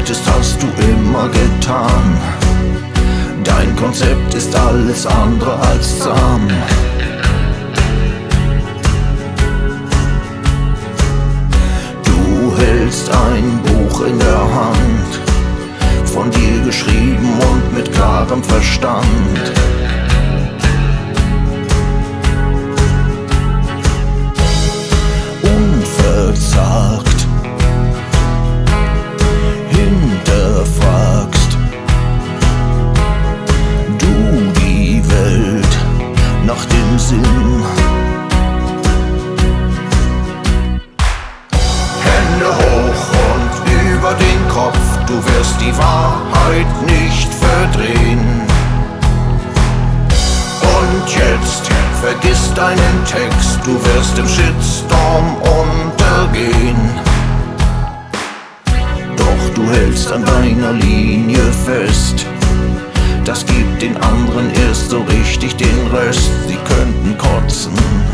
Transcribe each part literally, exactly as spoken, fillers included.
wolltest, hast du immer getan. Dein Konzept ist alles andere als zahm. Du hältst ein Buch in der Hand, von dir geschrieben und mit klarem Verstand. Unverzagt hinterfragst du die Welt nach dem Sinn. Hände hoch und über den Kopf, du wirst die Wahrheit nicht verdrehen. Und jetzt vergiss deinen Text, du wirst im Shitstorm untergehen. Doch du hältst an deiner Linie fest, das gibt den anderen erst so richtig den Rest. Sie könnten kotzen.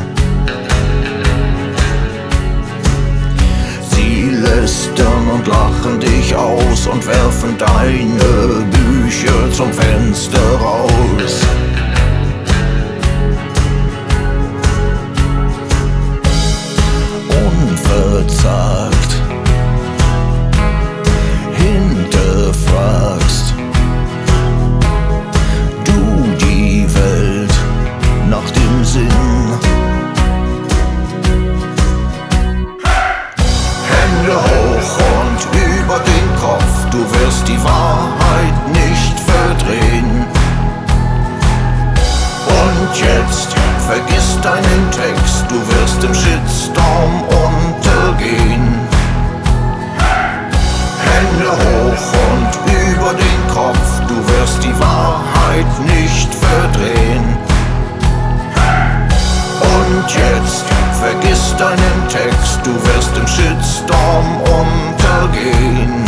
Sie lästern und lachen dich aus und werfen deine Bücher zum Fenster raus. Unverzagt hinterfragst du die Welt nach dem Sinn. Hände hoch und über den Kopf, du wirst die Wahrheit nicht verdrehen. Und jetzt vergiss deinen Text, du wirst im Shitstorm untergehen. Hände hoch und über den Kopf, du wirst die Wahrheit nicht verdrehen. Und jetzt vergiss deinen Text, du wirst im Shitstorm untergehen.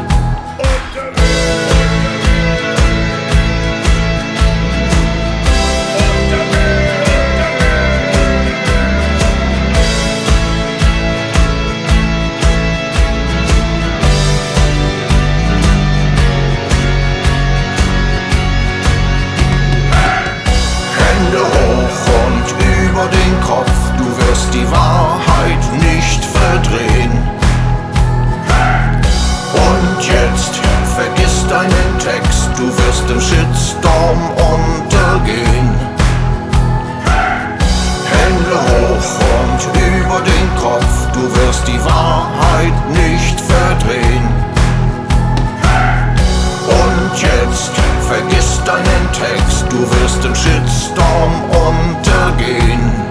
Den Kopf, du wirst die Wahrheit nicht verdrehen. Und jetzt vergiss deinen Text, du wirst im Shitstorm untergehen. Hände hoch und über den Kopf, du wirst die Wahrheit nicht verdrehen. Und jetzt vergiss deinen Text, du wirst im Shitstorm untergehen.